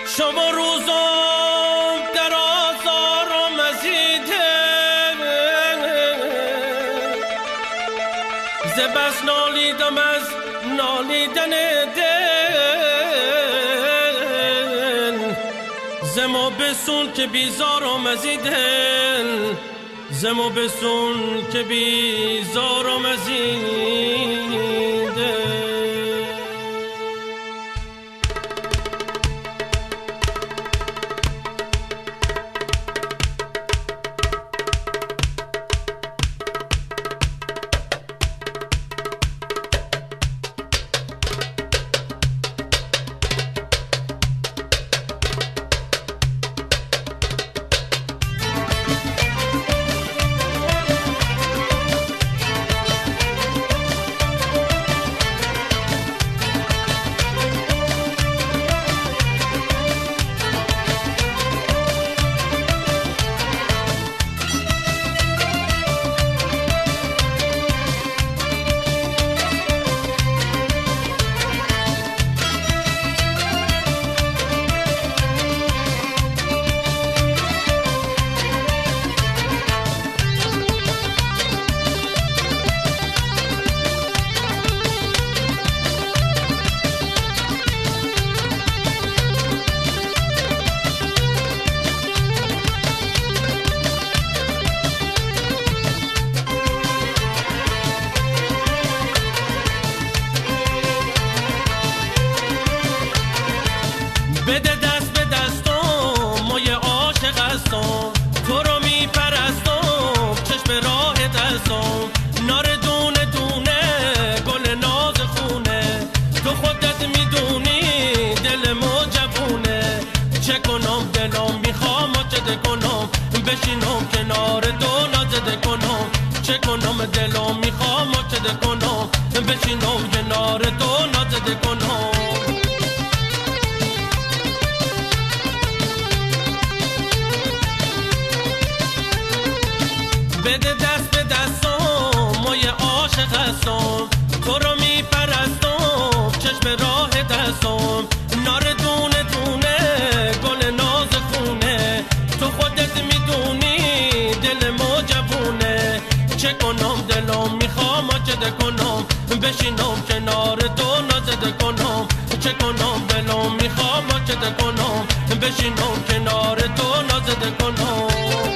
شما روزم در آزار و مزیده ز بس نالیدم از نالیدن دل زمو بسون که بیزار و مزیدن زمو بسون که بیزار و مزیدن بده دست به دستم مای عاشق هستم تو رو میپرستم چشم راهت هستم نار دونه دونه گل ناز خونه تو خودت میدونی دلمو جوونه چه کنم دلم میخوام چه کنم بشینم کنار تو نازده کنم چه کنم دلم میخوام چه کنم بشینم کنار تو نازده کنم بده دست به دستم مای عاشق هستم تو رو میپرستم چشم راهت هستم نار دونه دونه گل ناز خونه تو خودت میدونی دلمو جوونه چه کنم دلم میخوام چه کنم بشینم کنار تو نازده کنم چه کنم دلم میخوام چه کنم بشینم کنار تو نازده کنم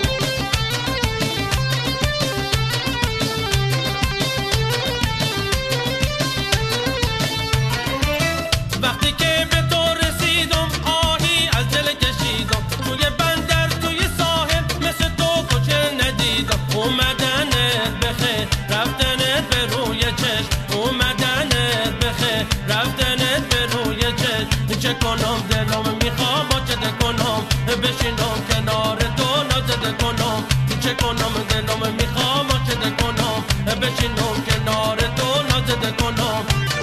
اومدنت بخیر رفتنت به روی چشم اومدنت بخیر رفتنت به روی چشم چه کنم دلم میخوام چه کنم بشینم کنار تو نازده کنم چه کنم دلم میخوام چه کنم بشینم کنار تو نازده کنم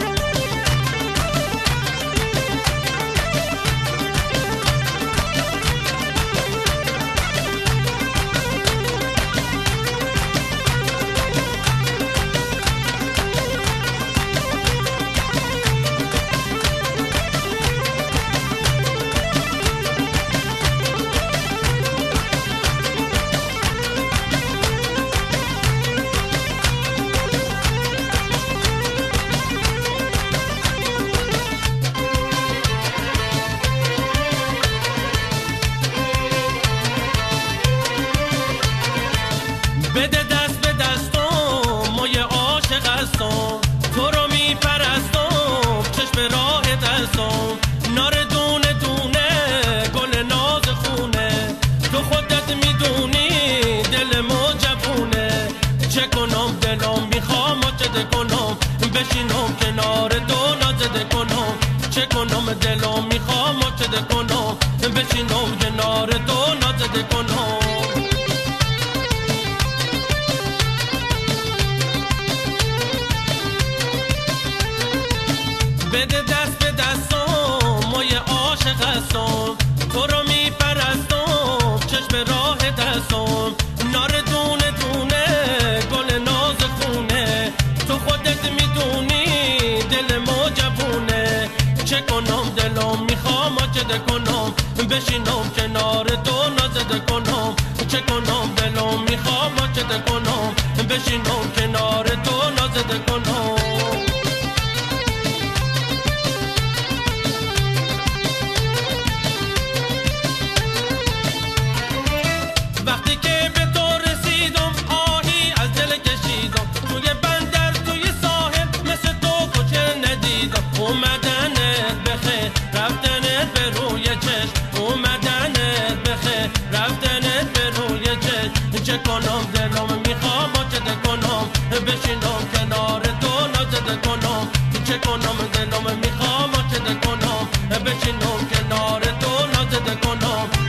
بده دست به دستم مای عاشق هستم تو رو میپرستم چشم راهت هستم نار دونه دونه گل ناز خونه تو خودت میدونی دلمو جوونه چه کنم دلم میخوام چه کنم بشینم کنار تو نازده کنم چه کنم دلم میخوام چه کنم بشینم کنار تو نازده کنم بده دست به دستم مای عاشق هستم تو رو میپرستم چشم راهت هستم نار دونه دونه گل ناز خونه تو خودت میدونی دلمو جوونه چه کنم دلم میخوام میخوام چه کنم بشینم کنار تو نازده کنم چه کنم دلم میخوام چه کنم بشینم کنار تو نازده کنم وقتی که به تو رسیدم آهی از دل کشیدم توی بندر توی ساحل مثل تو کچه ندیدم اومدنت بخیر رفتنت به روی چشم اومدنت بخیر رفتنت به روی چشم چه کنم دلم میخوام چه کنم بشینم کنار تو نازده کنم چه کنم دلم میخوام چه کنم بشینم کنار تو نازده کنم